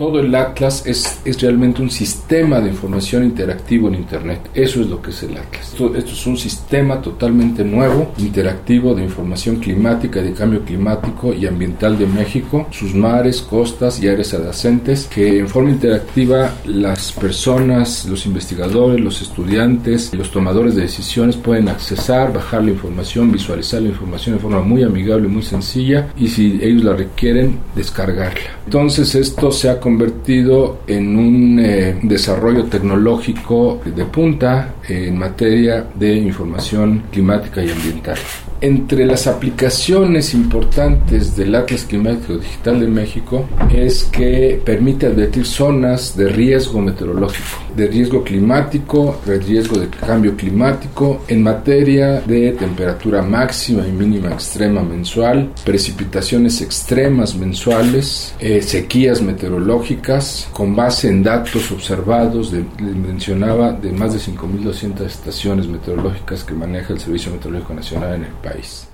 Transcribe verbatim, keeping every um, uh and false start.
Todo el Atlas es, es realmente un sistema de información interactivo en Internet. Eso es lo que es el Atlas. Esto, esto es un sistema totalmente nuevo, interactivo, de información climática, de cambio climático y ambiental de México, sus mares, costas y áreas adyacentes, que en forma interactiva las personas, los investigadores, los estudiantes, los tomadores de decisiones pueden accesar, bajar la información, visualizar la información de forma muy amigable, muy sencilla, y si ellos la requieren, descargarla. Entonces esto se ha convertido en un eh, desarrollo tecnológico de punta en materia de información climática y ambiental. Entre las aplicaciones importantes del Atlas Climático Digital de México es que permite advertir zonas de riesgo meteorológico, de riesgo climático, de riesgo de cambio climático en materia de temperatura máxima y mínima extrema mensual, precipitaciones extremas mensuales, eh, sequías meteorológicas, con base en datos observados, de, les mencionaba, de más de cinco mil doscientas estaciones meteorológicas que maneja el Servicio Meteorológico Nacional en el país.